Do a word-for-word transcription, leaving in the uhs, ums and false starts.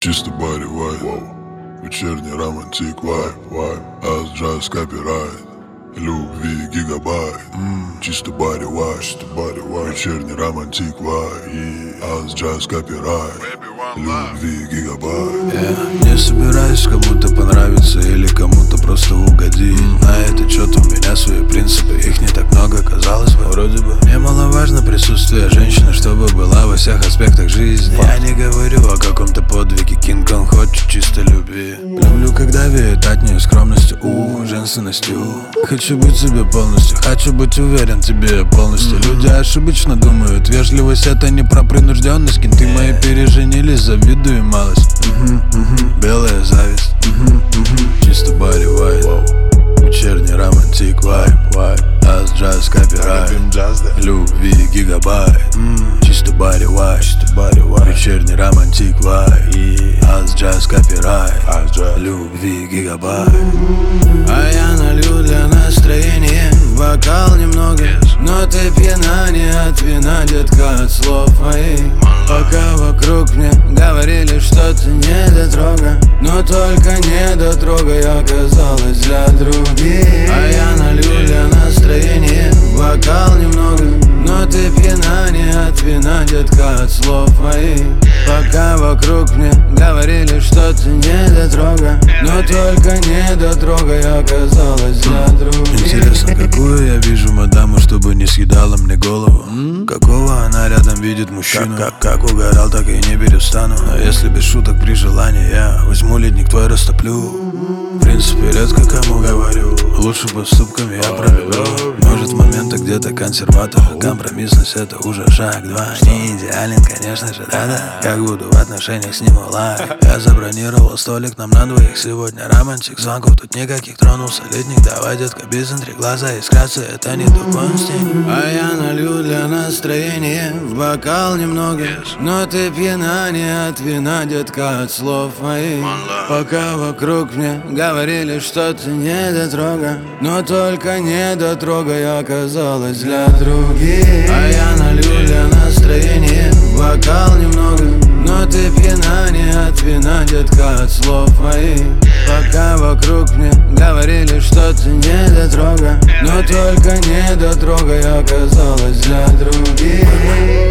Чисто баре вайб, вечерний романтик вайб, вайб, ас джаз копирайт, любви гигабайт. mm. Чисто баре вайб, чисто баре вайб, вечерний романтик вайб, ас джаз копирайт, любви гигабайт. Я не собираюсь кому-то понравиться или кому-то просто угодить. mm. На это что-то у меня свои принципы, их не так много, казалось бы. Вроде бы мне маловажно присутствие женщины, чтобы была во всех аспектах жизни. Я не говорю о каком-то подвиге, Кинг-Конг хочет чисто любви. Люблю, когда веет от нее скромностью, у женственностью. Хочу быть себе полностью, хочу быть уверен тебе полностью. mm-hmm. Люди ошибочно думают, вежливость это не про принужденность. Кенты yeah. мои переженились, завидую малость. mm-hmm. Mm-hmm. Белая зависть. mm-hmm. Mm-hmm. Чисто баре вайб, wow. Вечерний романтик вайб, вайб, ас джаз копирайт, любви гигабайт. mm. Чисто баре вайб, вечерний романтик вайб, ас джаз копирайт, любви гигабайт. А я налью для настроения бокал немного, но ты пьяна не от вина, детка, от слов моих. Пока вокруг мне говорили, что ты не дотрога, но только не дотрога я оказалась для других. А я налью для настроения бокал немного, но ты пьяна не от вина, детка, от слов моих. Пока вокруг мне говорили, что ты не дотрога, но только не дотрога я оказалась для других. Интересно, какую я вижу мадаму, чтобы не съедала мне голову? М? Какого она рядом видит мужчину? Как, как, как угорал, так и не перестану. Но если без шуток при желании я возьму ледник твой, растоплю. В принципе, редко кому говорю, лучше поступками я пробегу. Может, в моментах где-то консерватор, компромиссность это уже шаг два. Не идеален, конечно же, да-да. Как буду в отношениях, сниму лайк. Я забронировал столик нам на двоих. Сегодня романтик, звонков тут никаких. Тронулся летник, давай, детка, без интриг. Глаза искрятся, это не тупости. А я налью для настроения в бокал немного, но ты пьяна не от вина, детка, от слов моих. Пока вокруг мне говорили, что ты не дотрога, но только не дотрога я оказалась для других. А я налью для настроения бокал немного, но ты пьяна не от вина, детка, от слов моих. Пока вокруг мне говорили, что ты не дотрога, но только не дотрога я оказалась для других.